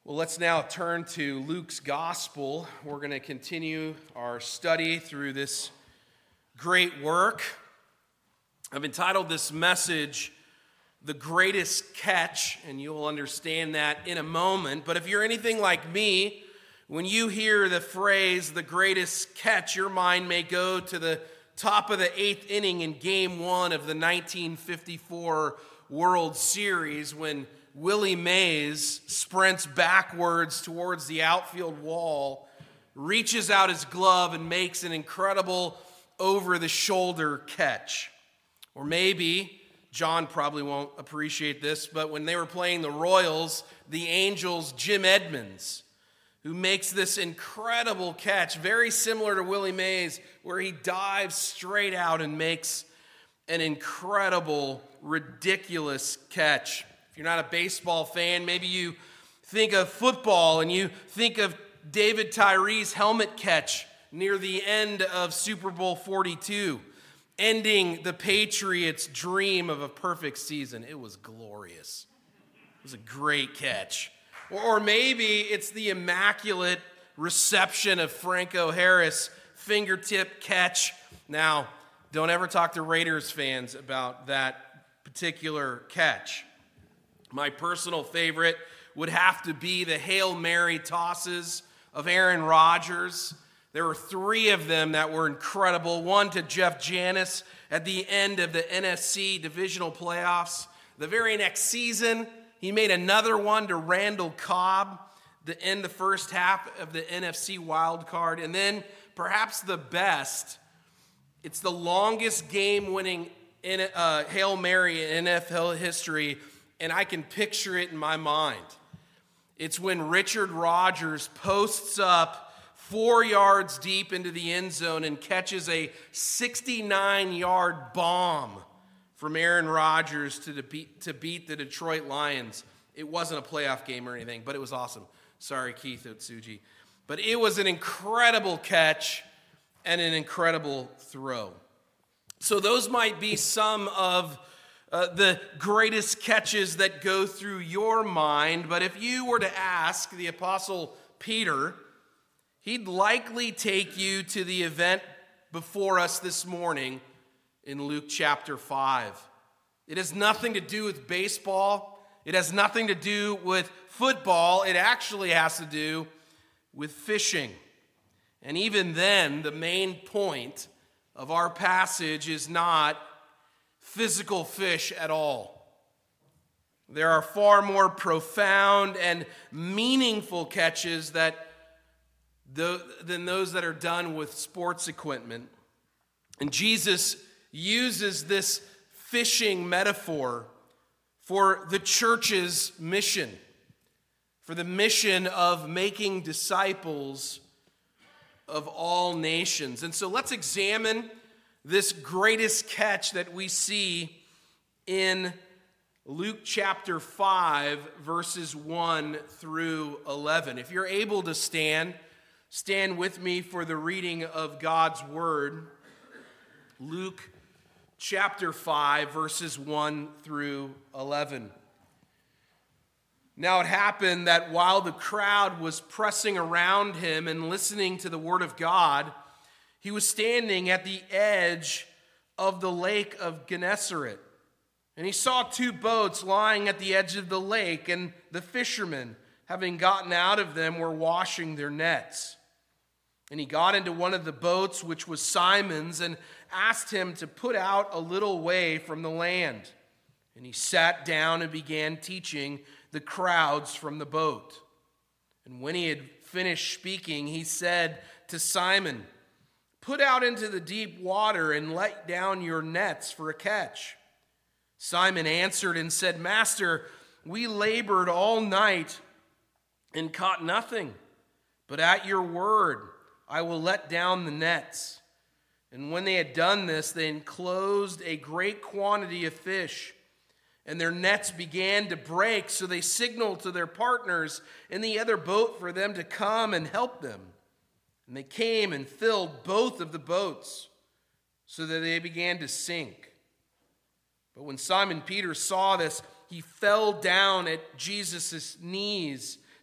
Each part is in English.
Well, let's now turn to Luke's gospel. We're going to continue our study through this great work. I've entitled this message, The Greatest Catch, and you'll understand that in a moment. But if you're anything like me, when you hear the phrase, the greatest catch, your mind may go to the top of the 8th inning in Game 1 of the 1954 World Series when Willie Mays sprints backwards towards the outfield wall, reaches out his glove and makes an incredible over-the-shoulder catch. Or maybe, John probably won't appreciate this, but when they were playing the Royals, the Angels' Jim Edmonds, who makes this incredible catch, very similar to Willie Mays, where he dives straight out and makes an incredible, ridiculous catch. If you're not a baseball fan, maybe you think of football and you think of David Tyree's helmet catch near the end of Super Bowl 42, ending the Patriots' dream of a perfect season. It was glorious. It was a great catch. Or maybe it's the immaculate reception of Franco Harris' fingertip catch. Now, don't ever talk to Raiders fans about that particular catch. My personal favorite would have to be the Hail Mary tosses of Aaron Rodgers. There were 3 of them that were incredible. One to Jeff Janis at the end of the NFC divisional playoffs. The very next season, he made another one to Randall Cobb to end the first half of the NFC wild card. And then perhaps the best, it's the longest game-winning Hail Mary in NFL history, and I can picture it in my mind. It's when Richard Rodgers posts up 4 yards deep into the end zone and catches a 69-yard bomb from Aaron Rodgers to beat the Detroit Lions. It wasn't a playoff game or anything, but it was awesome. Sorry, Keith Otsuji. But it was an incredible catch and an incredible throw. So those might be some of the greatest catches that go through your mind. But if you were to ask the Apostle Peter, he'd likely take you to the event before us this morning in Luke chapter 5. It has nothing to do with baseball. It has nothing to do with football. It actually has to do with fishing. And even then, the main point of our passage is not physical fish at all. There are far more profound and meaningful catches than those that are done with sports equipment. And Jesus uses this fishing metaphor for the church's mission, for the mission of making disciples of all nations. And so let's examine this greatest catch that we see in Luke chapter 5, verses 1 through 11. If you're able to stand with me for the reading of God's word. Luke chapter 5, verses 1 through 11. Now it happened that while the crowd was pressing around him and listening to the word of God, he was standing at the edge of the lake of Gennesaret. And he saw 2 boats lying at the edge of the lake, and the fishermen, having gotten out of them, were washing their nets. And he got into one of the boats, which was Simon's, and asked him to put out a little way from the land. And he sat down and began teaching the crowds from the boat. And when he had finished speaking, he said to Simon, "Put out into the deep water and let down your nets for a catch." Simon answered and said, "Master, we labored all night and caught nothing, but at your word I will let down the nets." And when they had done this, they enclosed a great quantity of fish, and their nets began to break, so they signaled to their partners in the other boat for them to come and help them. And they came and filled both of the boats, so that they began to sink. But when Simon Peter saw this, he fell down at Jesus' knees,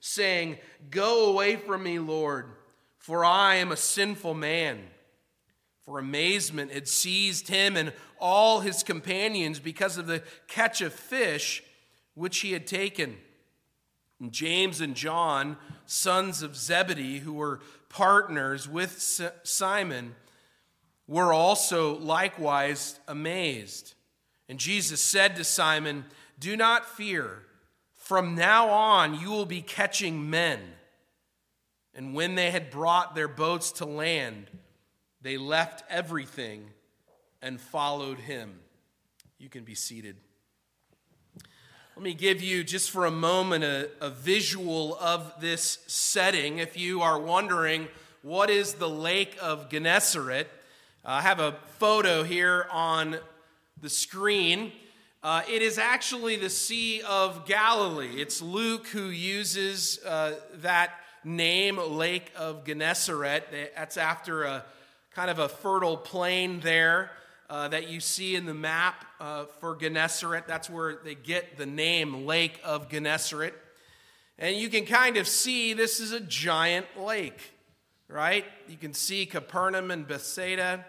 saying, "Go away from me, Lord, for I am a sinful man." For amazement had seized him and all his companions because of the catch of fish which he had taken. And James and John, sons of Zebedee, who were partners with Simon, were also likewise amazed. And Jesus said to Simon, "Do not fear. From now on you will be catching men." And when they had brought their boats to land, they left everything and followed him. You can be seated. Let me give you, just for a moment, a visual of this setting. If you are wondering, what is the Lake of Gennesaret? I have a photo here on the screen. It is actually the Sea of Galilee. It's Luke who uses that name, Lake of Gennesaret. That's after a kind of a fertile plain there that you see in the map for Gennesaret. That's where they get the name Lake of Gennesaret. And you can kind of see this is a giant lake, right? You can see Capernaum and Bethsaida.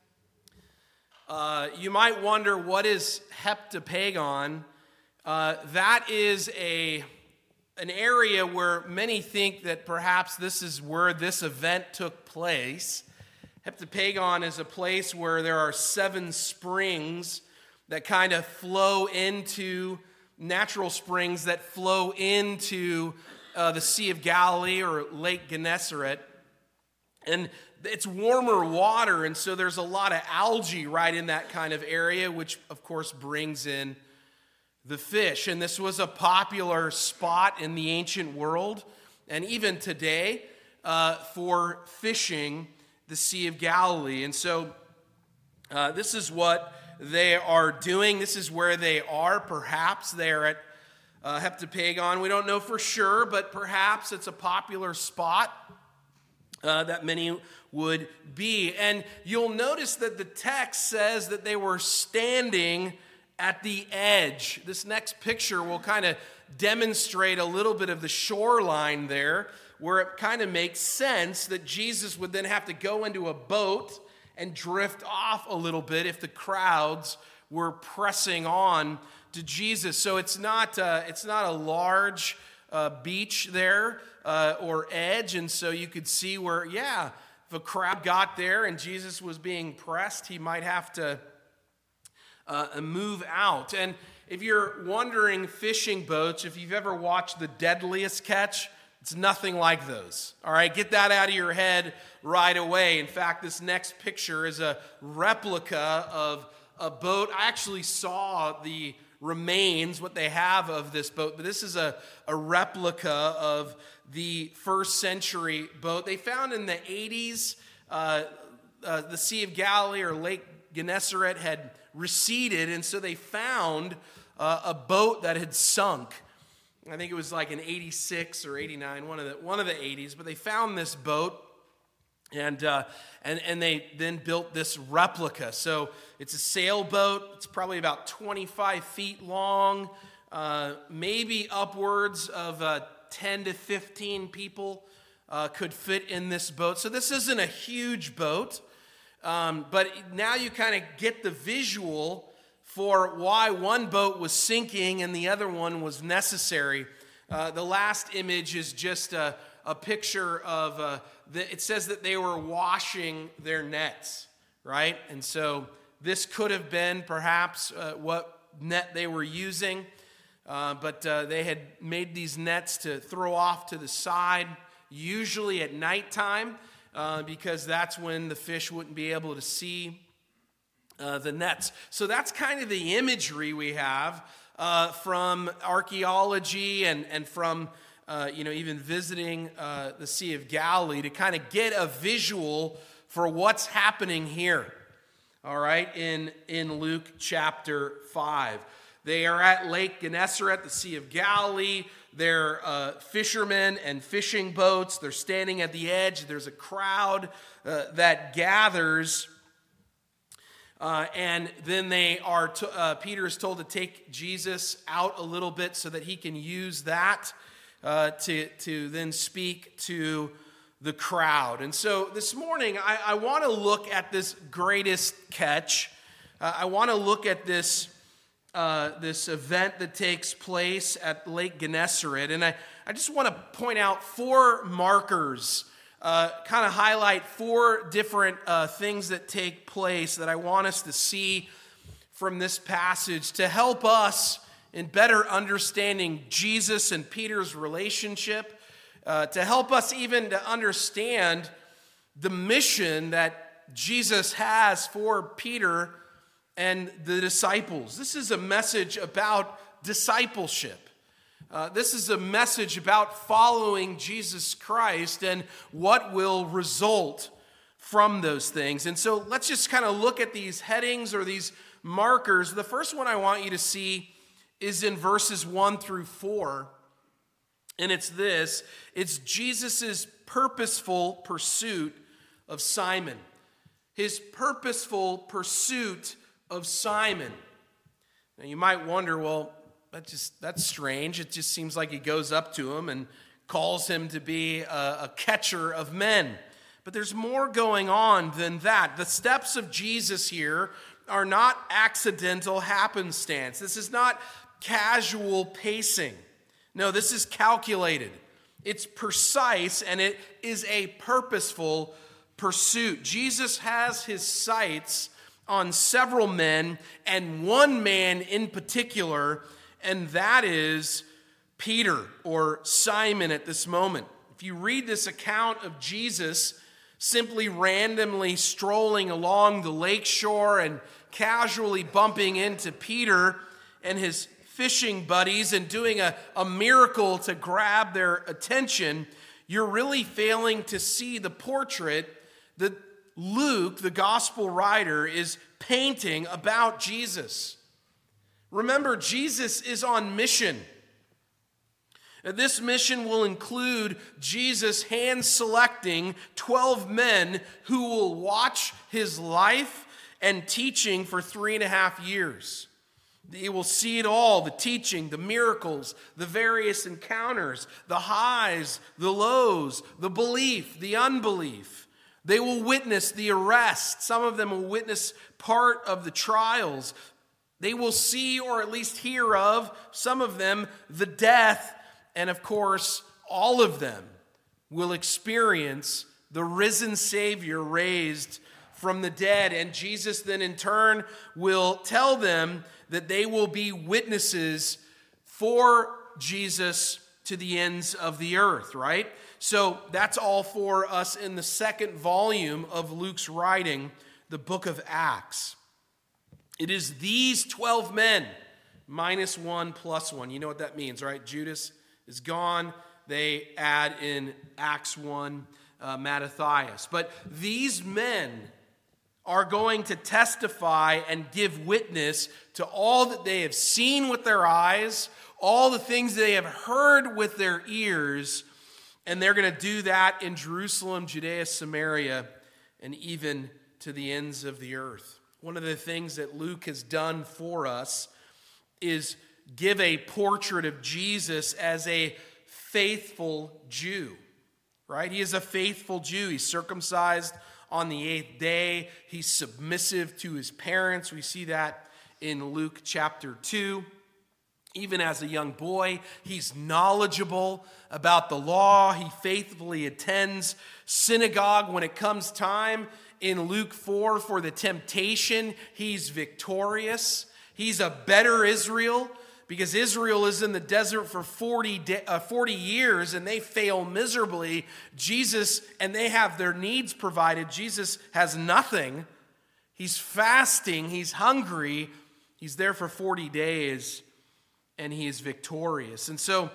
You might wonder, what is Heptapagon? That is an area where many think that perhaps this is where this event took place. Heptapagon is a place where there are 7 springs that kind of flow into, natural springs that flow into the Sea of Galilee or Lake Gennesaret. And it's warmer water, and so there's a lot of algae right in that kind of area, which of course brings in the fish. And this was a popular spot in the ancient world, and even today, for fishing the Sea of Galilee. And so this is what they are doing. This is where they are. Perhaps they're at Heptapagon. We don't know for sure, but perhaps it's a popular spot that many would be. And you'll notice that the text says that they were standing at the edge. This next picture will kind of demonstrate a little bit of the shoreline there, where it kind of makes sense that Jesus would then have to go into a boat and drift off a little bit if the crowds were pressing on to Jesus. So it's not a large beach there or edge, and so you could see where, if a crowd got there and Jesus was being pressed, he might have to move out. And if you're wondering, fishing boats, if you've ever watched The Deadliest Catch, it's nothing like those. All right, get that out of your head right away. In fact, this next picture is a replica of a boat. I actually saw the remains, what they have of this boat, but this is a replica of the first century boat. They found in the 80s, the Sea of Galilee or Lake Gennesaret had receded, and so they found a boat that had sunk. I think it was like in 86 or 89, one of the 80s, but they found this boat, and they then built this replica. So it's a sailboat. It's probably about 25 feet long, maybe upwards of 10 to 15 people could fit in this boat. So this isn't a huge boat, but now you kind of get the visual for why one boat was sinking and the other one was necessary. The last image is just a picture of, it says that they were washing their nets, right? And so this could have been perhaps what net they were using, but they had made these nets to throw off to the side, usually at nighttime, because that's when the fish wouldn't be able to see the nets. So that's kind of the imagery we have from archaeology and from even visiting the Sea of Galilee to kind of get a visual for what's happening here. All right, in Luke chapter 5. They are at Lake Gennesaret, the Sea of Galilee. They're fishermen and fishing boats. They're standing at the edge. There's a crowd that gathers. And then they are. Peter is told to take Jesus out a little bit so that he can use that to then speak to the crowd. And so this morning, I want to look at this greatest catch. I want to look at this event that takes place at Lake Gennesaret. And I just want to point out four markers, kind of highlight four different things that take place that I want us to see from this passage to help us in better understanding Jesus and Peter's relationship, to help us even to understand the mission that Jesus has for Peter and the disciples. This is a message about discipleship. This is a message about following Jesus Christ and what will result from those things. And so let's just kind of look at these headings or these markers. The first one I want you to see is in verses 1 through 4. And it's this: it's Jesus' purposeful pursuit of Simon. His purposeful pursuit of Simon. Now you might wonder, well, that's strange. It just seems like he goes up to him and calls him to be a catcher of men. But there's more going on than that. The steps of Jesus here are not accidental happenstance. This is not casual pacing. No, this is calculated. It's precise, and it is a purposeful pursuit. Jesus has his sights on several men, and one man in particular, and that is Peter, or Simon at this moment. If you read this account of Jesus simply randomly strolling along the lakeshore and casually bumping into Peter and his fishing buddies and doing a miracle to grab their attention, you're really failing to see the portrait that Luke, the gospel writer, is painting about Jesus. Remember, Jesus is on mission. This mission will include Jesus hand-selecting 12 men who will watch his life and teaching for 3.5 years. They will see it all: the teaching, the miracles, the various encounters, the highs, the lows, the belief, the unbelief. They will witness the arrest. Some of them will witness part of the trials. They will see, or at least hear of, some of them, the death. And of course, all of them will experience the risen Savior raised from the dead. And Jesus then in turn will tell them that they will be witnesses for Jesus to the ends of the earth, right? So that's all for us in the second volume of Luke's writing, the book of Acts. It is these 12 men, minus one plus one. You know what that means, right? Judas is gone. They add in Acts 1, Mattathias. But these men are going to testify and give witness to all that they have seen with their eyes, all the things they have heard with their ears, and they're going to do that in Jerusalem, Judea, Samaria, and even to the ends of the earth. One of the things that Luke has done for us is give a portrait of Jesus as a faithful Jew, right? He is a faithful Jew. He's circumcised on the 8th day. He's submissive to his parents. We see that in Luke chapter 2. Even as a young boy, he's knowledgeable about the law. He faithfully attends synagogue when it comes time. In Luke 4, for the temptation, he's victorious. He's a better Israel, because Israel is in the desert for 40 years and they fail miserably. Jesus, and they have their needs provided. Jesus has nothing. He's fasting. He's hungry. He's there for 40 days and he is victorious. And so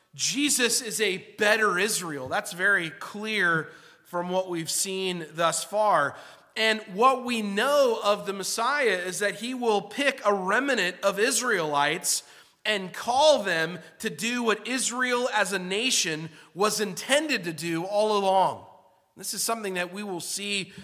Jesus is a better Israel. That's very clear from what we've seen thus far. And what we know of the Messiah is that he will pick a remnant of Israelites and call them to do what Israel as a nation was intended to do all along. This is something that we will see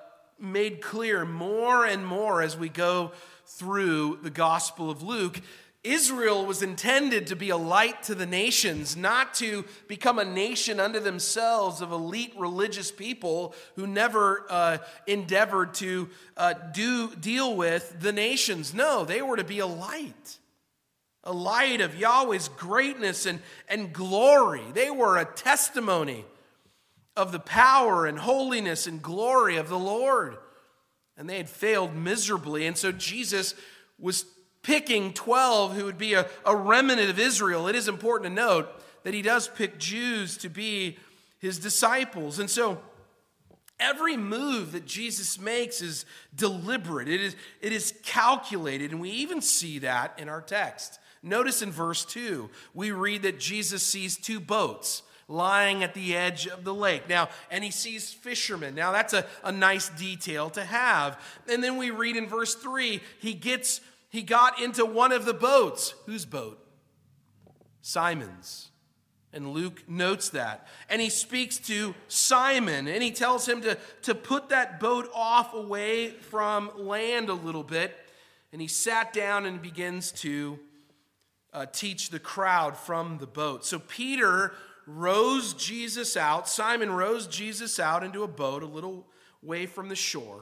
made clear more and more as we go through the Gospel of Luke. Israel was intended to be a light to the nations, not to become a nation unto themselves of elite religious people who never endeavored to deal with the nations. No, they were to be a light of Yahweh's greatness and glory. They were a testimony of the power and holiness and glory of the Lord. And they had failed miserably. And so Jesus was picking 12 who would be a remnant of Israel. It is important to note that he does pick Jews to be his disciples. And so every move that Jesus makes is deliberate. It is calculated, and we even see that in our text. Notice in verse 2, we read that Jesus sees two boats lying at the edge of the lake. Now, and he sees fishermen. Now, that's a nice detail to have. And then we read in verse 3, he got into one of the boats. Whose boat? Simon's. And Luke notes that. And he speaks to Simon, and he tells him to put that boat off away from land a little bit. And he sat down and begins to teach the crowd from the boat. So Peter rows Jesus out. Simon rows Jesus out into a boat a little way from the shore.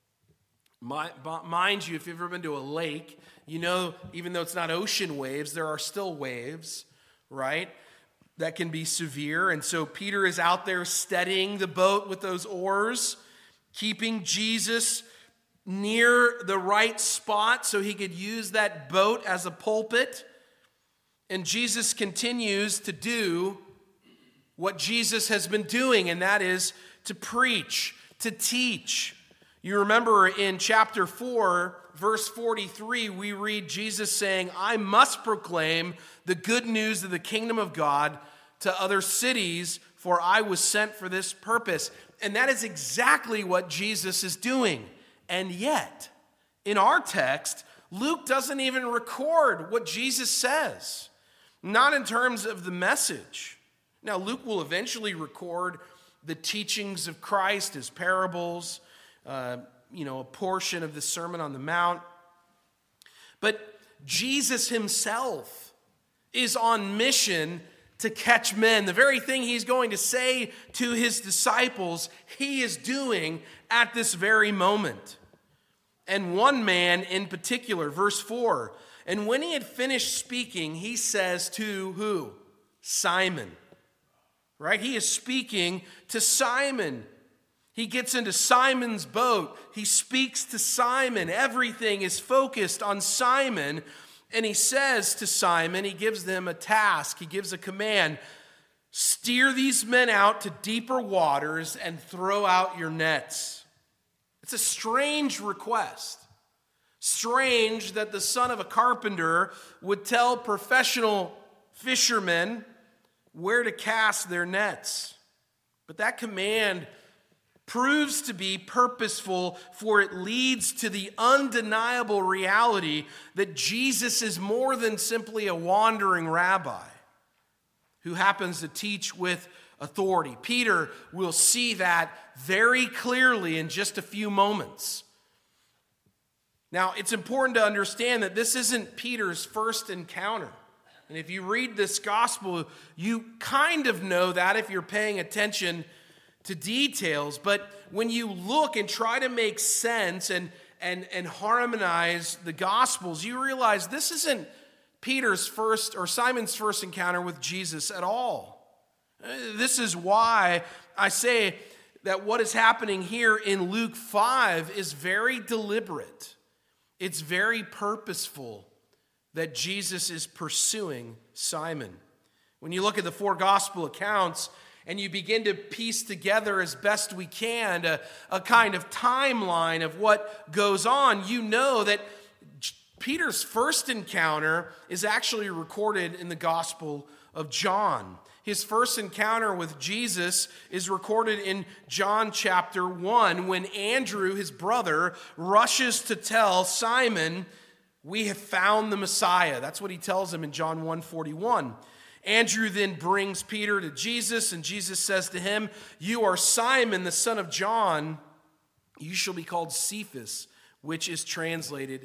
Mind you, if you've ever been to a lake, you know, even though it's not ocean waves, there are still waves, right? That can be severe. And so Peter is out there steadying the boat with those oars, keeping Jesus near the right spot so he could use that boat as a pulpit. And Jesus continues to do what Jesus has been doing, and that is to preach, to teach. You remember in chapter 4, verse 43, we read Jesus saying, I must proclaim the good news of the kingdom of God to other cities, for I was sent for this purpose. And that is exactly what Jesus is doing. And yet, in our text, Luke doesn't even record what Jesus says, not in terms of the message. Now, Luke will eventually record the teachings of Christ, his parables, a portion of the Sermon on the Mount. But Jesus himself is on mission to catch men. The very thing he's going to say to his disciples, he is doing at this very moment. And one man in particular, verse 4, and when he had finished speaking, he says to who? Simon. Right? He is speaking to Simon. He gets into Simon's boat. He speaks to Simon. Everything is focused on Simon. And he says to Simon, he gives them a task. He gives a command. Steer these men out to deeper waters and throw out your nets. It's a strange request. Strange that the son of a carpenter would tell professional fishermen where to cast their nets. But that command proves to be purposeful, for it leads to the undeniable reality that Jesus is more than simply a wandering rabbi who happens to teach with authority. Peter will see that very clearly in just a few moments. Now, it's important to understand that this isn't Peter's first encounter. And if you read this gospel, you kind of know that if you're paying attention to details. But when you look and try to make sense and harmonize the gospels, you realize this isn't Peter's first or Simon's first encounter with Jesus at all. This is why I say that what is happening here in Luke 5 is very deliberate. It's very purposeful that Jesus is pursuing Simon. When you look at the four gospel accounts and you begin to piece together as best we can a kind of timeline of what goes on, you know that Peter's first encounter is actually recorded in the Gospel of John. His first encounter with Jesus is recorded in John chapter 1 when Andrew, his brother, rushes to tell Simon, we have found the Messiah. That's what he tells him in John 1:41. Andrew then brings Peter to Jesus, and Jesus says to him, you are Simon, the son of John. You shall be called Cephas, which is translated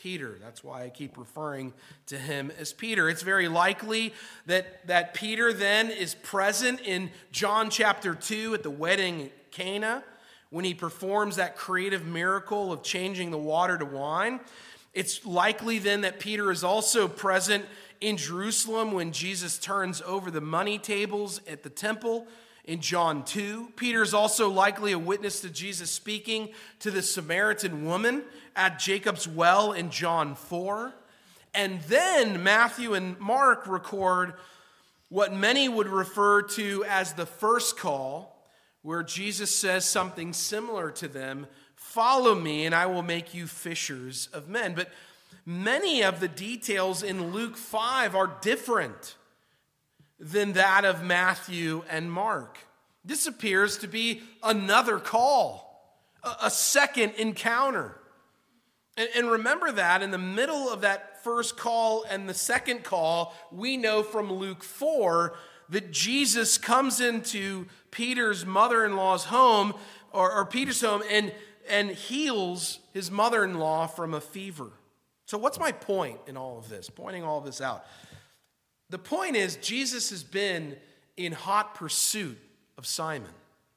Peter. That's why I keep referring to him as Peter. It's very likely that Peter then is present in John chapter 2 at the wedding at Cana when he performs that creative miracle of changing the water to wine. It's likely then that Peter is also present in Jerusalem when Jesus turns over the money tables at the temple in John 2. Peter is also likely a witness to Jesus speaking to the Samaritan woman at Jacob's well in John 4. And then Matthew and Mark record what many would refer to as the first call, where Jesus says something similar to them, "Follow me and I will make you fishers of men." But many of the details in Luke 5 are different than that of Matthew and Mark. This appears to be another call, a second encounter. And remember that in the middle of that first call and the second call, we know from Luke 4 that Jesus comes into Peter's mother-in-law's home, or Peter's home, and heals his mother-in-law from a fever. So what's my point in all of this, pointing all of this out? The point is, Jesus has been in hot pursuit of Simon.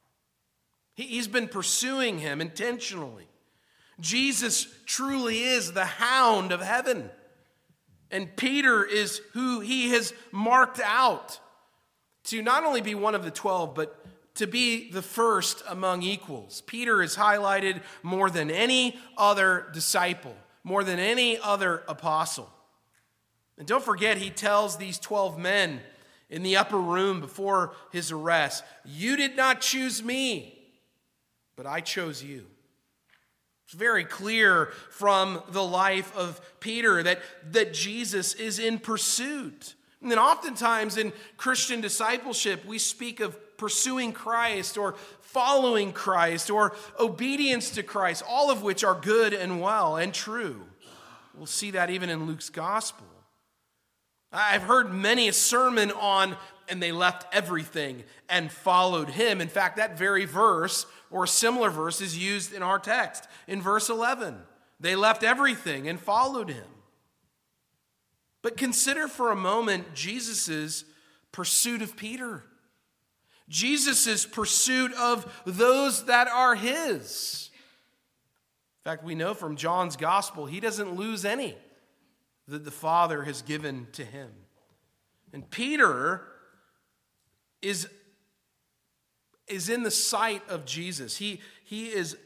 He's been pursuing him intentionally. Jesus truly is the hound of heaven. And Peter is who he has marked out to not only be one of the 12, but to be the first among equals. Peter is highlighted more than any other disciple, more than any other apostle. And don't forget, he tells these 12 men in the upper room before his arrest, "You did not choose me, but I chose you." It's very clear from the life of Peter that Jesus is in pursuit. And then oftentimes in Christian discipleship, we speak of pursuing Christ or following Christ or obedience to Christ, all of which are good and well and true. We'll see that even in Luke's gospel. I've heard many a sermon on, "and they left everything and followed him." In fact, that very verse or a similar verse is used in our text in verse 11. They left everything and followed him. But consider for a moment Jesus' pursuit of Peter. Jesus' pursuit of those that are his. In fact, we know from John's gospel, he doesn't lose any that the Father has given to him. And Peter is in the sight of Jesus. He is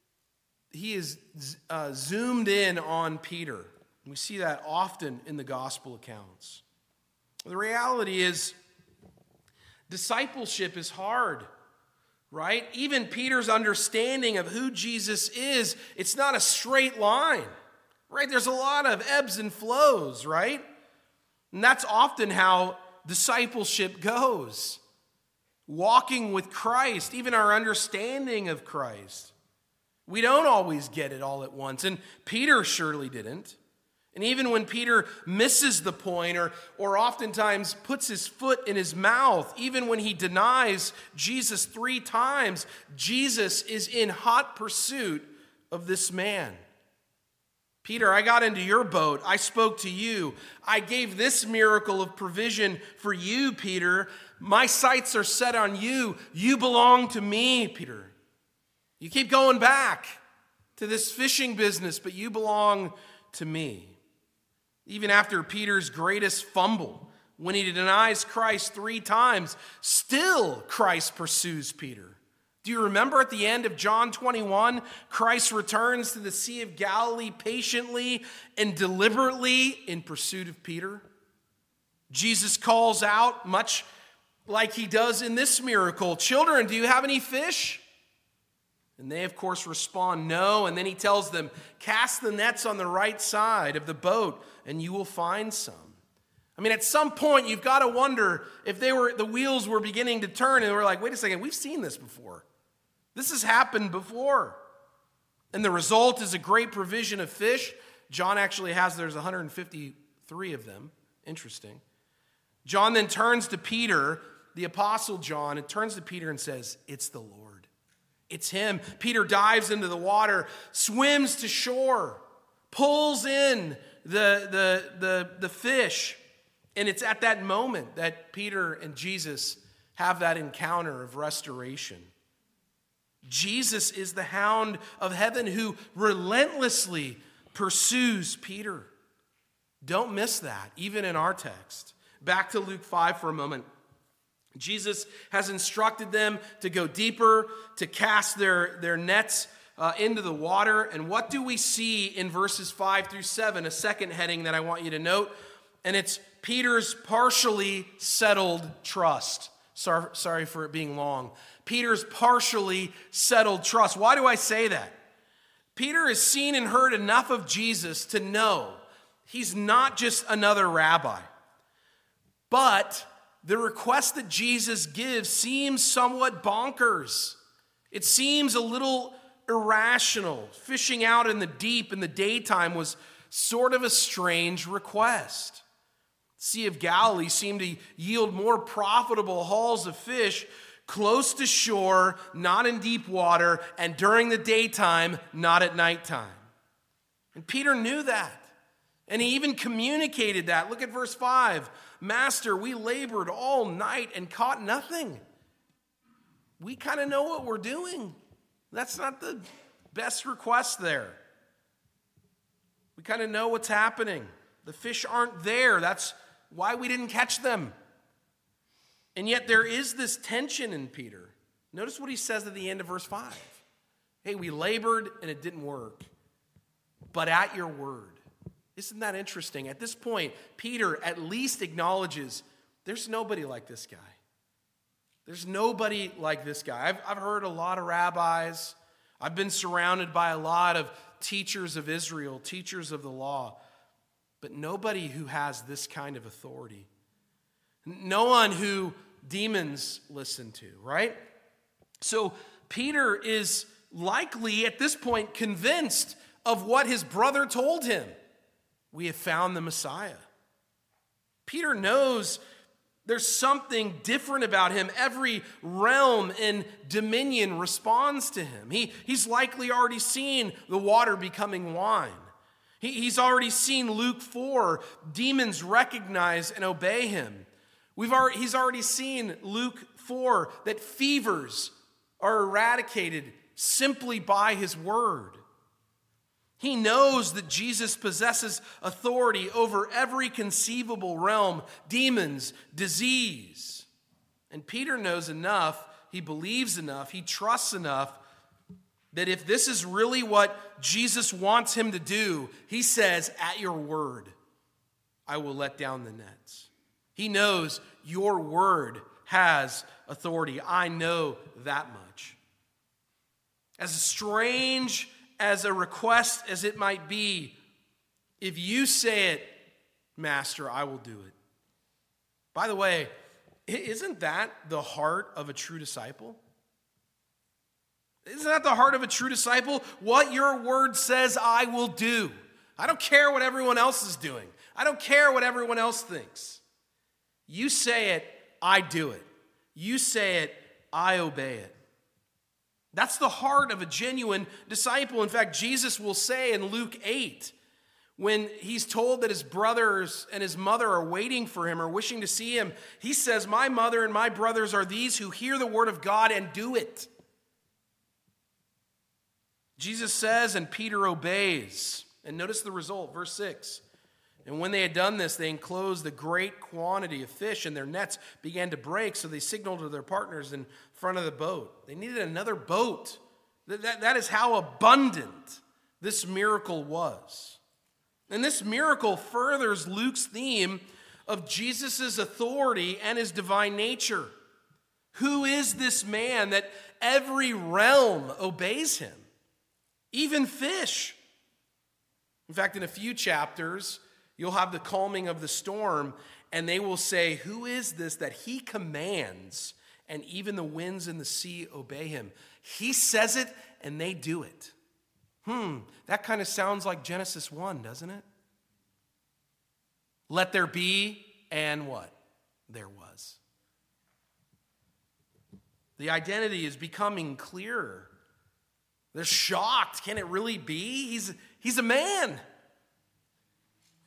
zoomed in on Peter. We see that often in the gospel accounts. The reality is, discipleship is hard, right? Even Peter's understanding of who Jesus is, it's not a straight line. Right? There's a lot of ebbs and flows, right? And that's often how discipleship goes. Walking with Christ, even our understanding of Christ. We don't always get it all at once, and Peter surely didn't. And even when Peter misses the point or oftentimes puts his foot in his mouth, even when he denies Jesus 3 times, Jesus is in hot pursuit of this man. "Peter, I got into your boat. I spoke to you. I gave this miracle of provision for you, Peter. My sights are set on you. You belong to me, Peter. You keep going back to this fishing business, but you belong to me." Even after Peter's greatest fumble, when he denies Christ 3 times, still Christ pursues Peter. Do you remember at the end of John 21, Christ returns to the Sea of Galilee patiently and deliberately in pursuit of Peter? Jesus calls out, much like he does in this miracle, "Children, do you have any fish?" And they, of course, respond, "No." And then he tells them, "Cast the nets on the right side of the boat and you will find some." I mean, at some point, you've got to wonder if the wheels were beginning to turn and we're like, wait a second, we've seen this before. This has happened before. And the result is a great provision of fish. John actually there's 153 of them. Interesting. John then turns to Peter, the Apostle John, and turns to Peter and says, "It's the Lord. It's him." Peter dives into the water, swims to shore. pulls in the fish. And it's at that moment that Peter and Jesus have that encounter of restoration. Jesus is the hound of heaven who relentlessly pursues Peter. Don't miss that, even in our text. Back to Luke 5 for a moment. Jesus has instructed them to go deeper, to cast their nets into the water. And what do we see in verses 5 through 7? A second heading that I want you to note. And it's Peter's partially settled trust. Sorry for it being long. Peter's partially settled trust. Why do I say that? Peter has seen and heard enough of Jesus to know he's not just another rabbi. But the request that Jesus gives seems somewhat bonkers. It seems a little irrational. Fishing out in the deep in the daytime was sort of a strange request. The Sea of Galilee seemed to yield more profitable hauls of fish close to shore, not in deep water, and during the daytime, not at nighttime. And Peter knew that. And he even communicated that. Look at verse 5. Master, we labored all night and caught nothing. We kind of know what we're doing. That's not the best request there. We kind of know what's happening. The fish aren't there. That's why we didn't catch them. And yet there is this tension in Peter. Notice what he says at the end of verse 5. Hey, we labored and it didn't work. But at your word. Isn't that interesting? At this point, Peter at least acknowledges there's nobody like this guy. There's nobody like this guy. I've heard a lot of rabbis. I've been surrounded by a lot of teachers of Israel, teachers of the law. But nobody who has this kind of authority. No one who demons listen to, right? So Peter is likely at this point convinced of what his brother told him. We have found the Messiah. Peter knows there's something different about him. Every realm and dominion responds to him. He's likely already seen the water becoming wine. He's already seen Luke 4, demons recognize and obey him. He's already seen Luke 4, that fevers are eradicated simply by his word. He knows that Jesus possesses authority over every conceivable realm, demons, disease. And Peter knows enough, he believes enough, he trusts enough that if this is really what Jesus wants him to do, he says, at your word, I will let down the nets. He knows your word has authority. I know that much. As strange as a request as it might be, if you say it, Master, I will do it. By the way, isn't that the heart of a true disciple? Isn't that the heart of a true disciple? What your word says, I will do. I don't care what everyone else is doing. I don't care what everyone else thinks. You say it, I do it. You say it, I obey it. That's the heart of a genuine disciple. In fact, Jesus will say in Luke 8, when he's told that his brothers and his mother are waiting for him or wishing to see him, he says, my mother and my brothers are these who hear the word of God and do it. Jesus says, and Peter obeys. And notice the result, verse 6. And when they had done this, they enclosed a great quantity of fish, and their nets began to break, so they signaled to their partners in front of the boat. They needed another boat. That is how abundant this miracle was. And this miracle furthers Luke's theme of Jesus' authority and his divine nature. Who is this man that every realm obeys him? Even fish. In fact, in a few chapters, you'll have the calming of the storm, and they will say, who is this that he commands, and even the winds and the sea obey him? He says it, and they do it. That kind of sounds like Genesis 1, doesn't it? Let there be, and what? There was. The identity is becoming clearer. They're shocked. Can it really be? He's a man.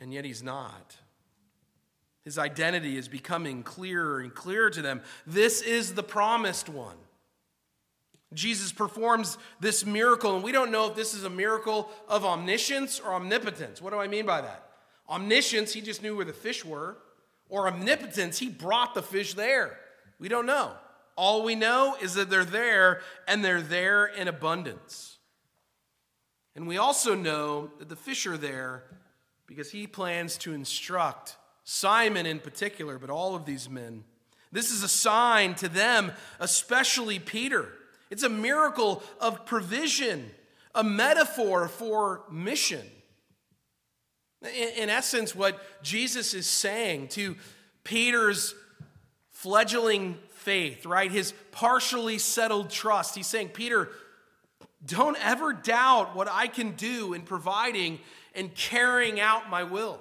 and yet he's not. His identity is becoming clearer and clearer to them. This is the promised one. Jesus performs this miracle, and we don't know if this is a miracle of omniscience or omnipotence. What do I mean by that? Omniscience, he just knew where the fish were. Or omnipotence, he brought the fish there. We don't know. All we know is that they're there, and they're there in abundance. And we also know that the fish are there because he plans to instruct Simon in particular, but all of these men. This is a sign to them, especially Peter. It's a miracle of provision, a metaphor for mission. In essence, what Jesus is saying to Peter's fledgling faith, right? His partially settled trust. He's saying, Peter, don't ever doubt what I can do in providing and carrying out my will.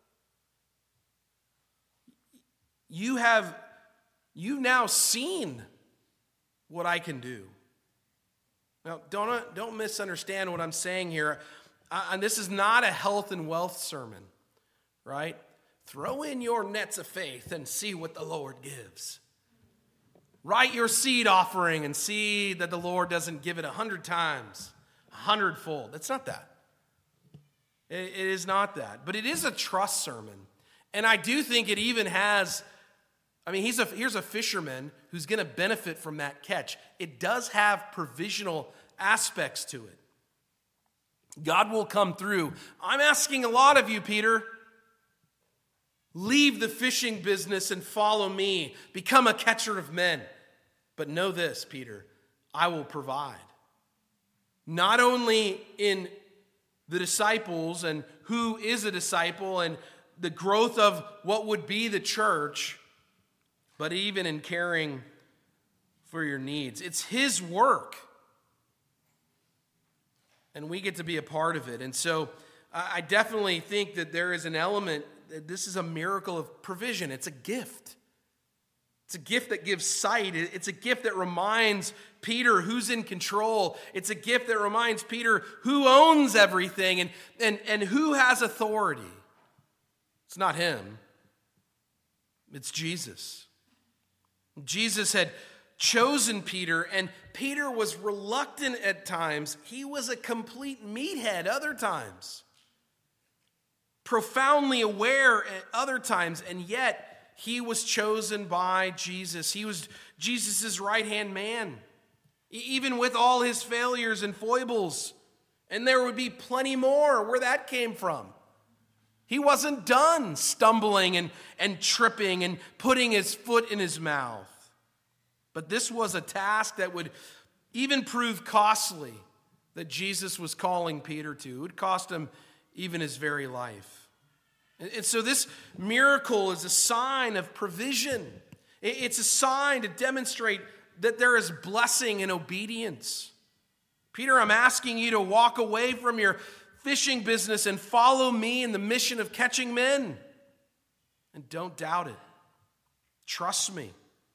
You've now seen what I can do. Now, don't misunderstand what I'm saying here. And this is not a health and wealth sermon, right? Throw in your nets of faith and see what the Lord gives. Write your seed offering and see that the Lord doesn't give it 100 times, 100-fold. It's not that. It is not that. But it is a trust sermon. And I do think it even has, here's a fisherman who's going to benefit from that catch. It does have provisional aspects to it. God will come through. I'm asking a lot of you, Peter. Leave the fishing business and follow me. Become a catcher of men. But know this, Peter, I will provide. Not only in the disciples and who is a disciple and the growth of what would be the church, but even in caring for your needs. It's his work. And we get to be a part of it. And so I definitely think that there is an element, this is a miracle of provision. It's a gift. It's a gift that gives sight. It's a gift that reminds Peter who's in control. It's a gift that reminds Peter who owns everything and who has authority. It's not him. It's Jesus. Jesus had chosen Peter, and Peter was reluctant at times. He was a complete meathead other times. Profoundly aware at other times, and yet he was chosen by Jesus. He was Jesus' right-hand man, even with all his failures and foibles. And there would be plenty more where that came from. He wasn't done stumbling and tripping and putting his foot in his mouth. But this was a task that would even prove costly that Jesus was calling Peter to. It would cost him even his very life. And so this miracle is a sign of provision. It's a sign to demonstrate that there is blessing and obedience. Peter, I'm asking you to walk away from your fishing business and follow me in the mission of catching men. And don't doubt it. Trust me.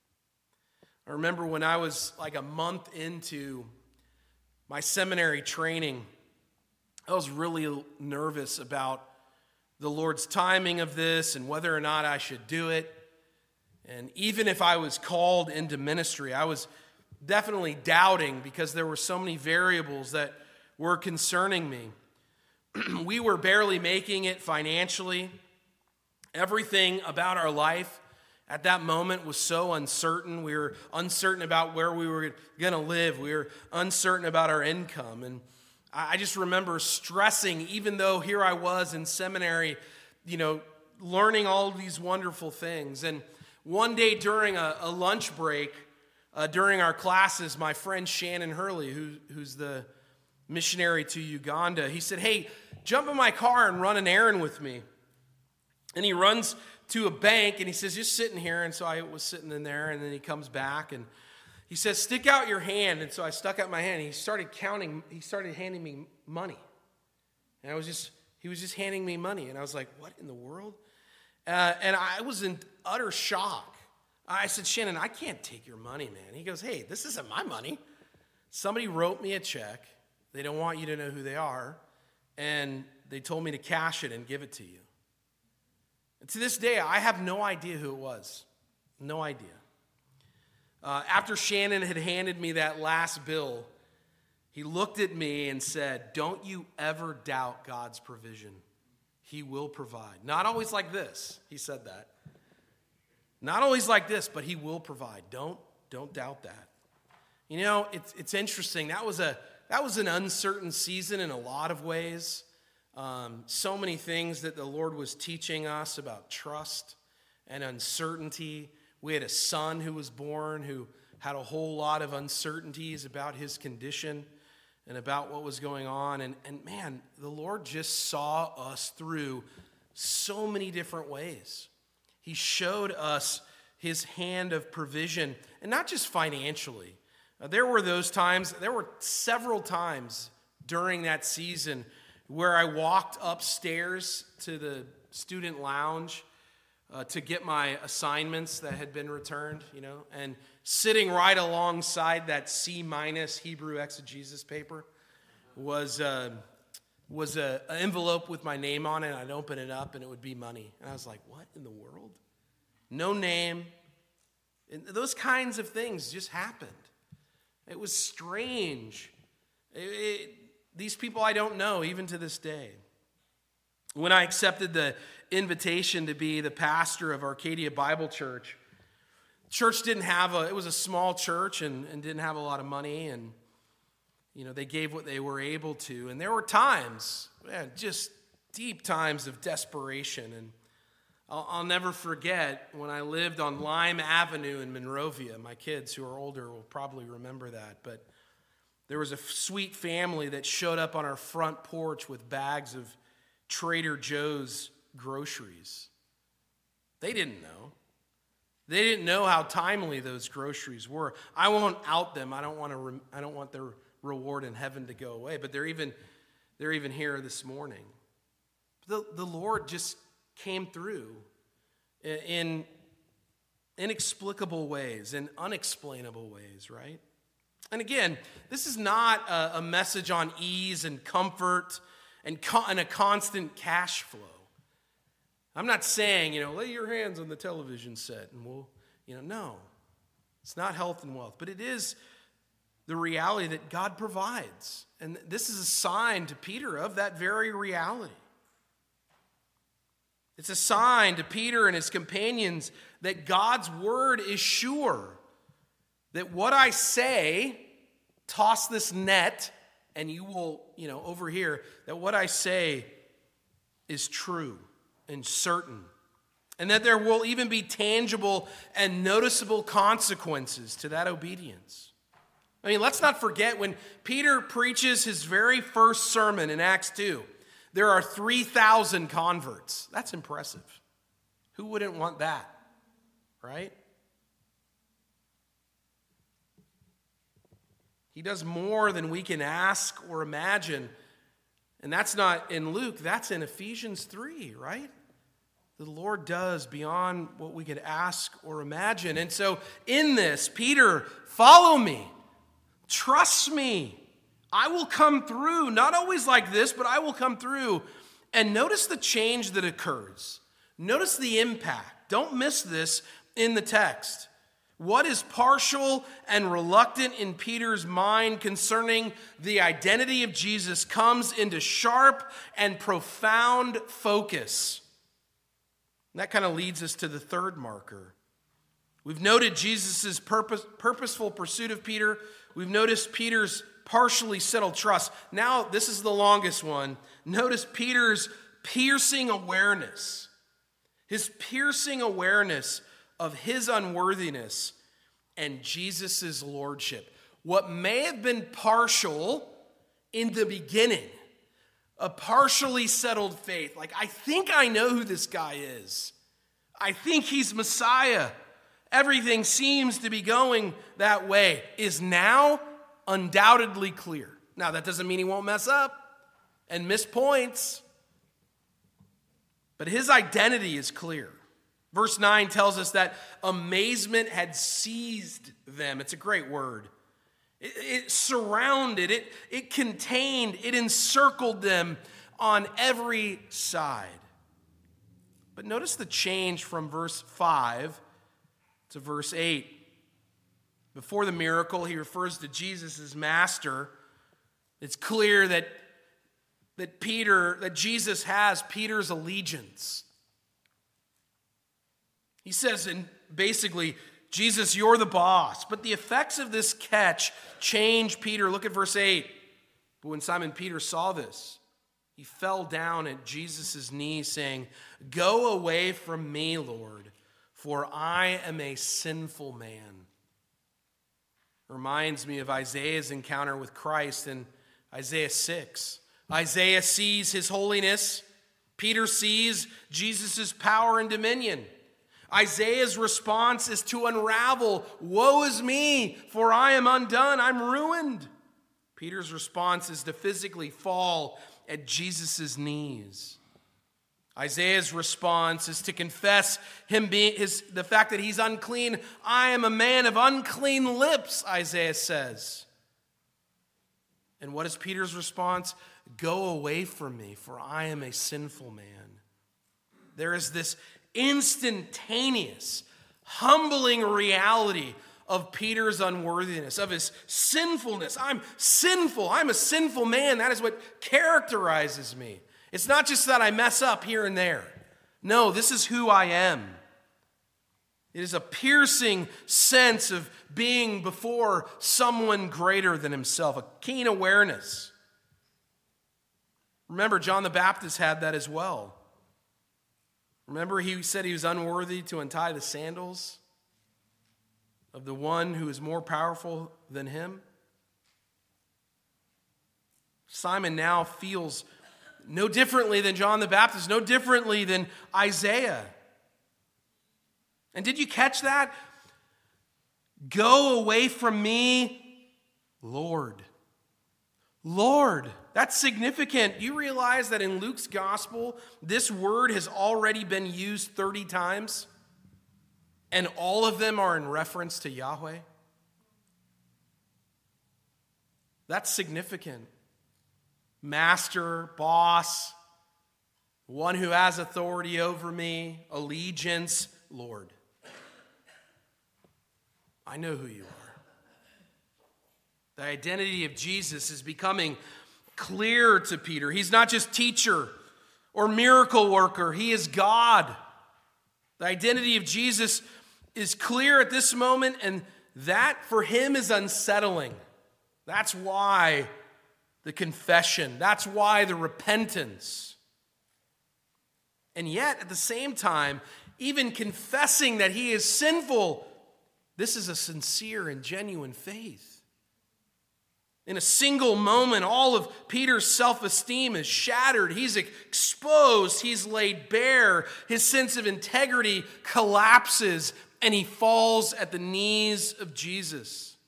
I remember when I was like a month into my seminary training, I was really nervous about the Lord's timing of this and whether or not I should do it. And even if I was called into ministry, I was definitely doubting because there were so many variables that were concerning me. We were barely making it financially. Everything about our life at that moment was so uncertain. We were uncertain about where we were going to live. We were uncertain about our income. And I just remember stressing, even though here I was in seminary, learning all these wonderful things. And one day during a lunch break, during our classes, my friend Shannon Hurley, who's the missionary to Uganda, he said, "Hey, jump in my car and run an errand with me." And he runs to a bank, and he says, "Just sitting here." And so I was sitting in there, and then he comes back, and he says, "Stick out your hand." And so I stuck out my hand, and he started handing me money. And he was just handing me money. And I was like, what in the world? And I was in utter shock. I said, "Shannon, I can't take your money, man." He goes, "Hey, this isn't my money. Somebody wrote me a check. They don't want you to know who they are. And they told me to cash it and give it to you." To this day, I have no idea who it was. No idea. After Shannon had handed me that last bill, he looked at me and said, "Don't you ever doubt God's provision. He will provide." Not always like this, he said that. Not always like this, but he will provide. Don't doubt that. You know, it's interesting. That was an uncertain season in a lot of ways. So many things that the Lord was teaching us about trust and uncertainty. We had a son who was born who had a whole lot of uncertainties about his condition and about what was going on. And man, the Lord just saw us through so many different ways. He showed us his hand of provision, and not just financially. There were several times during that season where I walked upstairs to the student lounge to get my assignments that had been returned, and sitting right alongside that C- Hebrew exegesis paper was an envelope with my name on it. I'd open it up and it would be money. And I was like, what in the world? No name. And those kinds of things just happened. It was strange. These people I don't know, even to this day. When I accepted the invitation to be the pastor of Arcadia Bible Church, church it was a small church and didn't have a lot of money, and they gave what they were able to. And there were times, just deep times of desperation. And I'll never forget when I lived on Lime Avenue in Monrovia. My kids who are older will probably remember that. But there was a sweet family that showed up on our front porch with bags of Trader Joe's groceries. They didn't know. They didn't know how timely those groceries were. I won't out them. I don't want their reward in heaven to go away. But they're even here this morning. The Lord just came through in inexplicable ways, in unexplainable ways, right? And again, this is not a message on ease and comfort and a constant cash flow. I'm not saying, lay your hands on the television set and we'll, no. It's not health and wealth, but it is the reality that God provides. And this is a sign to Peter of that very reality. It's a sign to Peter and his companions that God's word is sure. That what I say, toss this net, and you will, over here, that what I say is true and certain. And that there will even be tangible and noticeable consequences to that obedience. I mean, let's not forget when Peter preaches his very first sermon in Acts 2, there are 3,000 converts. That's impressive. Who wouldn't want that, right? He does more than we can ask or imagine. And that's not in Luke, that's in Ephesians 3, right? The Lord does beyond what we could ask or imagine. And so in this, Peter, follow me. Trust me. I will come through. Not always like this, but I will come through. And notice the change that occurs. Notice the impact. Don't miss this in the text. What is partial and reluctant in Peter's mind concerning the identity of Jesus comes into sharp and profound focus. And that kind of leads us to the third marker. We've noted Jesus' purposeful pursuit of Peter. We've noticed Peter's partially settled trust. Now, this is the longest one. Notice Peter's piercing awareness. His piercing awareness of his unworthiness and Jesus' lordship. What may have been partial in the beginning, a partially settled faith. Like, I think I know who this guy is. I think he's Messiah. Everything seems to be going that way, is now undoubtedly clear. Now, that doesn't mean he won't mess up and miss points, but his identity is clear. Verse 9 tells us that amazement had seized them. It's a great word. It surrounded, it contained, it encircled them on every side. But notice the change from verse 5 to verse 8. Before the miracle, he refers to Jesus as master. It's clear that Jesus has Peter's allegiance. He says, and basically, Jesus, you're the boss. But the effects of this catch change Peter. Look at verse 8. But when Simon Peter saw this, he fell down at Jesus' knees, saying, "Go away from me, Lord, for I am a sinful man." Reminds me of Isaiah's encounter with Christ in Isaiah 6. Isaiah sees his holiness. Peter sees Jesus' power and dominion. Isaiah's response is to unravel, "Woe is me, for I am undone, I'm ruined." Peter's response is to physically fall at Jesus' knees. Isaiah's response is to confess the fact that he's unclean. "I am a man of unclean lips," Isaiah says. And what is Peter's response? "Go away from me, for I am a sinful man." There is this instantaneous, humbling reality of Peter's unworthiness, of his sinfulness. I'm sinful. I'm a sinful man. That is what characterizes me. It's not just that I mess up here and there. No, this is who I am. It is a piercing sense of being before someone greater than himself, a keen awareness. Remember, John the Baptist had that as well. Remember, he said he was unworthy to untie the sandals of the one who is more powerful than him. Simon now feels no differently than John the Baptist, no differently than Isaiah. And did you catch that? "Go away from me, Lord." Lord. That's significant. Do you realize that in Luke's gospel, this word has already been used 30 times? And all of them are in reference to Yahweh? That's significant. Master, boss, one who has authority over me, allegiance, Lord. I know who you are. The identity of Jesus is becoming clear to Peter. He's not just teacher or miracle worker. He is God. The identity of Jesus is clear at this moment, and that for him is unsettling. That's why the confession. That's why the repentance. And yet, at the same time, even confessing that he is sinful, this is a sincere and genuine faith. In a single moment, all of Peter's self-esteem is shattered. He's exposed. He's laid bare. His sense of integrity collapses, and he falls at the knees of Jesus.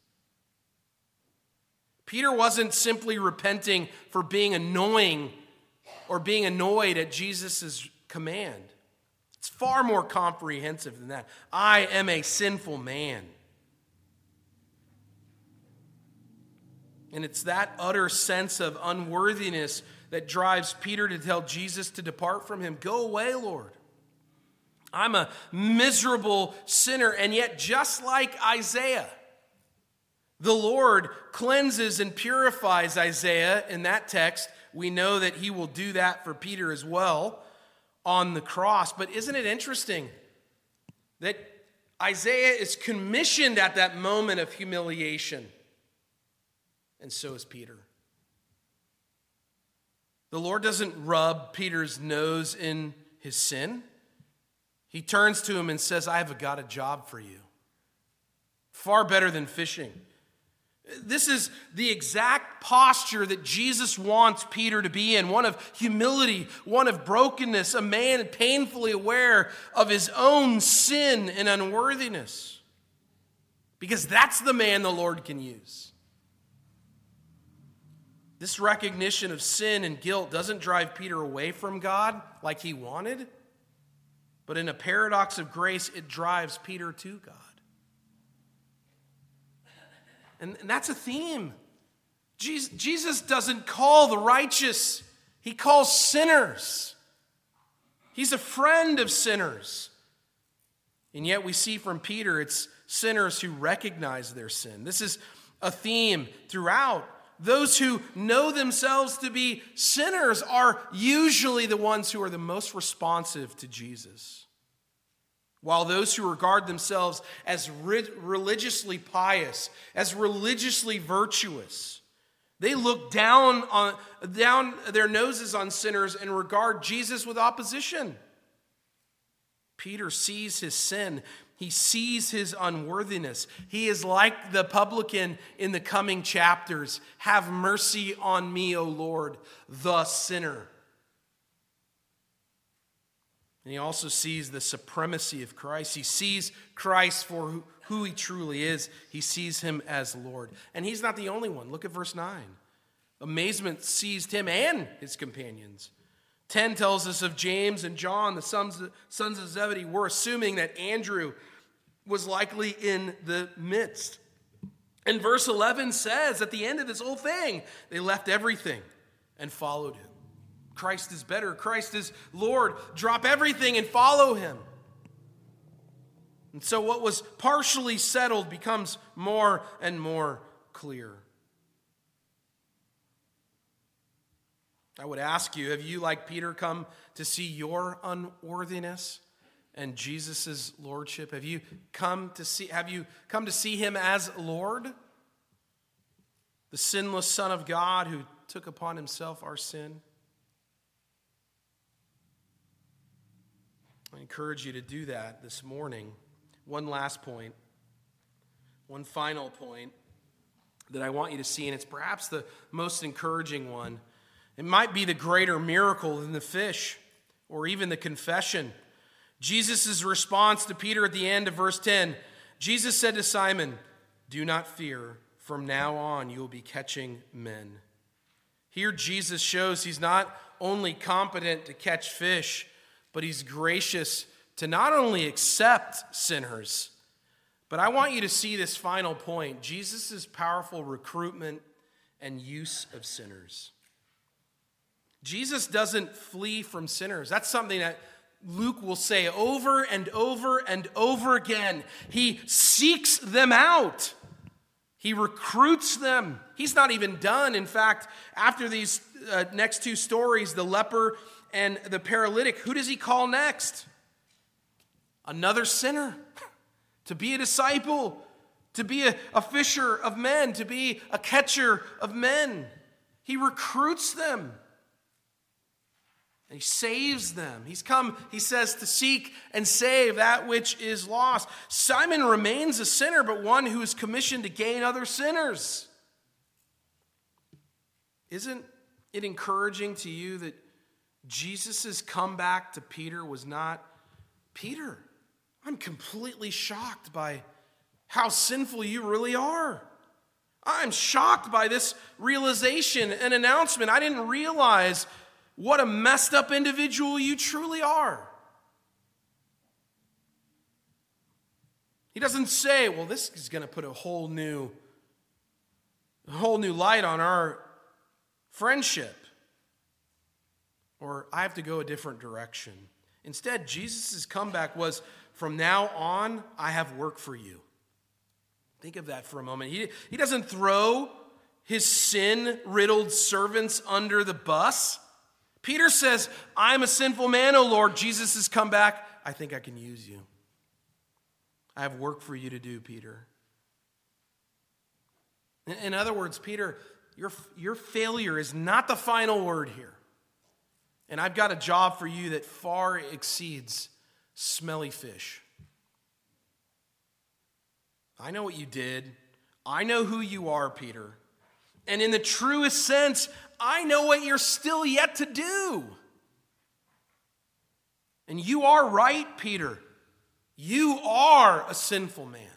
Peter wasn't simply repenting for being annoying or being annoyed at Jesus' command. It's far more comprehensive than that. I am a sinful man. And it's that utter sense of unworthiness that drives Peter to tell Jesus to depart from him. "Go away, Lord. I'm a miserable sinner." And yet, just like Isaiah, the Lord cleanses and purifies Isaiah in that text. We know that he will do that for Peter as well on the cross. But isn't it interesting that Isaiah is commissioned at that moment of humiliation? And so is Peter. The Lord doesn't rub Peter's nose in his sin. He turns to him and says, "I have got a job for you. Far better than fishing." This is the exact posture that Jesus wants Peter to be in. One of humility, one of brokenness, a man painfully aware of his own sin and unworthiness. Because that's the man the Lord can use. This recognition of sin and guilt doesn't drive Peter away from God like he wanted, but in a paradox of grace, it drives Peter to God. And that's a theme. Jesus doesn't call the righteous, he calls sinners. He's a friend of sinners. And yet we see from Peter, it's sinners who recognize their sin. This is a theme throughout. Those who know themselves to be sinners are usually the ones who are the most responsive to Jesus. While those who regard themselves as religiously pious, as religiously virtuous, they look down their noses on sinners and regard Jesus with opposition. Peter sees his sin. He sees his unworthiness. He is like the publican in the coming chapters. Have mercy on me, O Lord, the sinner. And he also sees the supremacy of Christ. He sees Christ for who he truly is. He sees him as Lord. And he's not the only one. Look at verse 9. Amazement seized him and his companions. 10 tells us of James and John, the sons of Zebedee. We're assuming that Andrew was likely in the midst. And verse 11 says, at the end of this whole thing, they left everything and followed him. Christ is better. Christ is Lord. Drop everything and follow him. And so what was partially settled becomes more and more clear. I would ask you, have you, like Peter, come to see your unworthiness and Jesus' lordship? Have you come to see him as Lord? The sinless Son of God who took upon himself our sin? I encourage you to do that this morning. One last point, one final point that I want you to see, and it's perhaps the most encouraging one. It might be the greater miracle than the fish or even the confession. Jesus' response to Peter at the end of verse 10, Jesus said to Simon, "Do not fear. From now on you will be catching men." Here Jesus shows he's not only competent to catch fish, but he's gracious to not only accept sinners, but I want you to see this final point, Jesus' powerful recruitment and use of sinners. Jesus doesn't flee from sinners. That's something that Luke will say over and over and over again. He seeks them out. He recruits them. He's not even done. In fact, after these next two stories, the leper and the paralytic, who does he call next? Another sinner. To be a disciple, to be a fisher of men, to be a catcher of men. He recruits them. And he saves them. He's come, he says, to seek and save that which is lost. Simon remains a sinner, but one who is commissioned to gain other sinners. Isn't it encouraging to you that Jesus' comeback to Peter was not, "Peter, I'm completely shocked by how sinful you really are. I'm shocked by this realization and announcement. I didn't realize what a messed up individual you truly are." He doesn't say, "Well, this is going to put a whole new light on our friendship," or "I have to go a different direction." Instead, Jesus' comeback was, "From now on, I have work for you." Think of that for a moment. He doesn't throw his sin-riddled servants under the bus. Peter says, "I'm a sinful man, O Lord." Jesus has come back. "I think I can use you. I have work for you to do, Peter." In other words, Peter, your failure is not the final word here. And I've got a job for you that far exceeds smelly fish. I know what you did. I know who you are, Peter. And in the truest sense, I know what you're still yet to do. And you are right, Peter. You are a sinful man.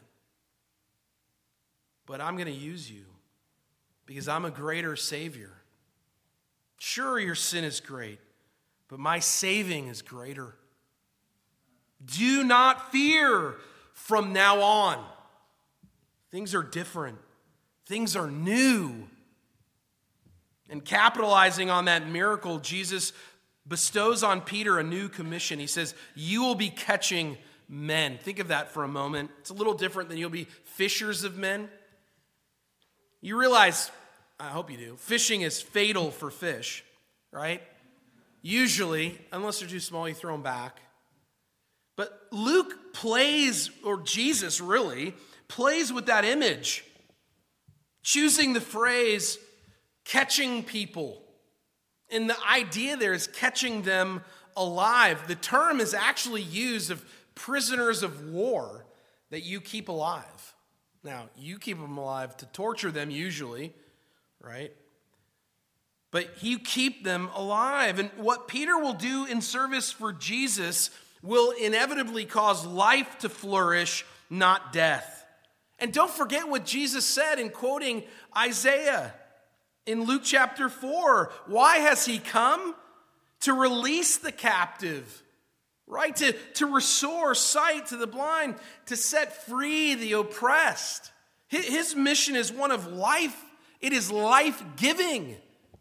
But I'm going to use you because I'm a greater Savior. Sure, your sin is great, but my saving is greater. Do not fear from now on. Things are different. Things are new. And capitalizing on that miracle, Jesus bestows on Peter a new commission. He says, you will be catching men. Think of that for a moment. It's a little different than you'll be fishers of men. You realize, I hope you do, fishing is fatal for fish, right? Usually, unless they're too small, you throw them back. But Luke plays, or Jesus really, plays with that image, choosing the phrase, catching people. And the idea there is catching them alive. The term is actually used of prisoners of war that you keep alive. Now, you keep them alive to torture them usually, right? But you keep them alive. And what Peter will do in service for Jesus will inevitably cause life to flourish, not death. And don't forget what Jesus said in quoting Isaiah in Luke chapter 4. Why has he come? To release the captive, right? To restore sight to the blind, to set free the oppressed. His mission is one of life. It is life-giving.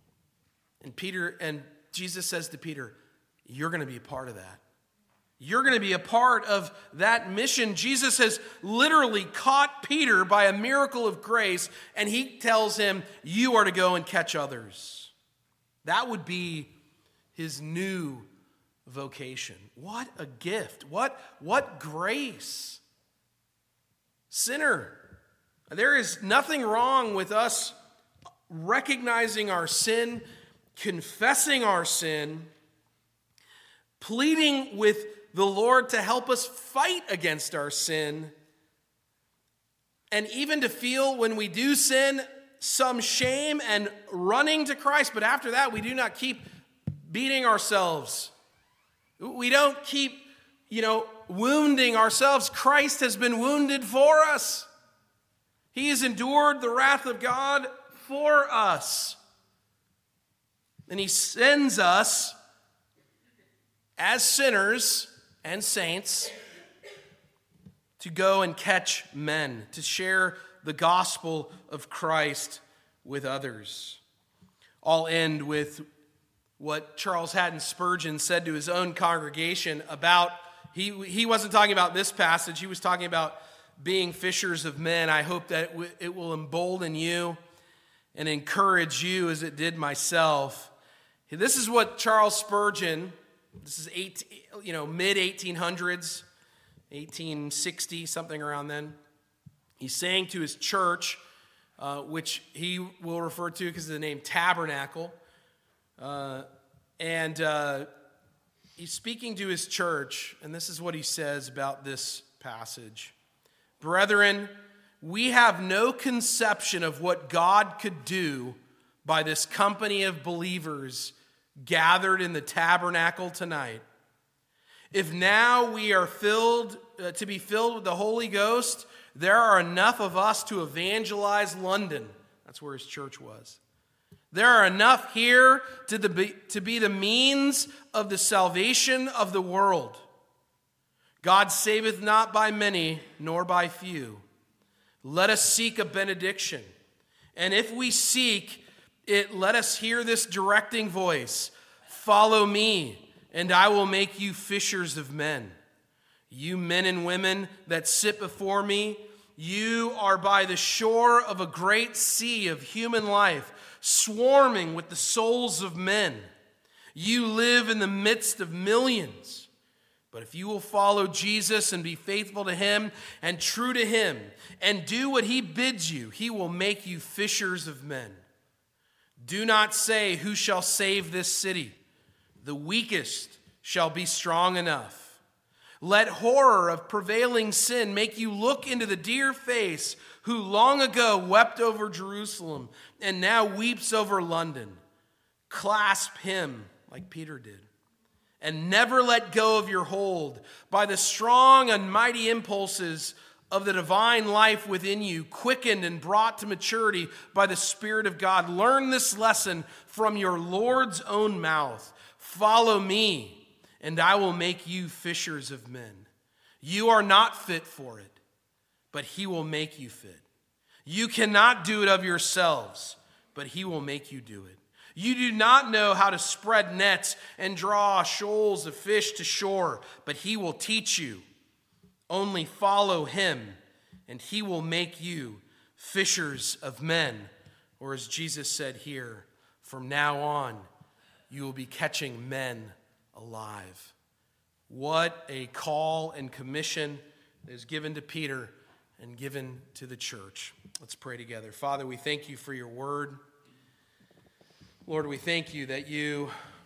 And Jesus says to Peter, you're going to be a part of that. You're going to be a part of that mission. Jesus has literally caught Peter by a miracle of grace, and he tells him, you are to go and catch others. That would be his new vocation. What a gift. What grace. Sinner, there is nothing wrong with us recognizing our sin, confessing our sin, pleading with the Lord to help us fight against our sin, and even to feel when we do sin some shame and running to Christ. But after that, we do not keep beating ourselves. We don't keep, wounding ourselves. Christ has been wounded for us. He has endured the wrath of God for us. And he sends us as sinners and saints to go and catch men, to share the gospel of Christ with others. I'll end with what Charles Haddon Spurgeon said to his own congregation about, he wasn't talking about this passage, he was talking about being fishers of men. I hope that it will embolden you and encourage you as it did myself. This is what Charles Spurgeon, this is mid-1800s, 1860, something around then. He's saying to his church, which he will refer to because of the name Tabernacle. And he's speaking to his church, and this is what he says about this passage. Brethren, we have no conception of what God could do by this company of believers gathered in the tabernacle tonight. If now we are to be filled with the Holy Ghost, there are enough of us to evangelize London. That's where his church was. There are enough here to be the means of the salvation of the world. God saveth not by many, nor by few. Let us seek a benediction. And if we seek it, let us hear this directing voice. Follow me, and I will make you fishers of men. You men and women that sit before me, you are by the shore of a great sea of human life, swarming with the souls of men. You live in the midst of millions. But if you will follow Jesus and be faithful to him and true to him and do what he bids you, he will make you fishers of men. Do not say, who shall save this city? The weakest shall be strong enough. Let horror of prevailing sin make you look into the dear face who long ago wept over Jerusalem and now weeps over London. Clasp him like Peter did. And never let go of your hold by the strong and mighty impulses of the divine life within you, quickened and brought to maturity by the Spirit of God. Learn this lesson from your Lord's own mouth. Follow me, and I will make you fishers of men. You are not fit for it, but he will make you fit. You cannot do it of yourselves, but he will make you do it. You do not know how to spread nets and draw shoals of fish to shore, but he will teach you. Only follow him, and he will make you fishers of men. Or as Jesus said here, from now on, you will be catching men alive. What a call and commission is given to Peter and given to the church. Let's pray together. Father, we thank you for your word. Lord, we thank you that you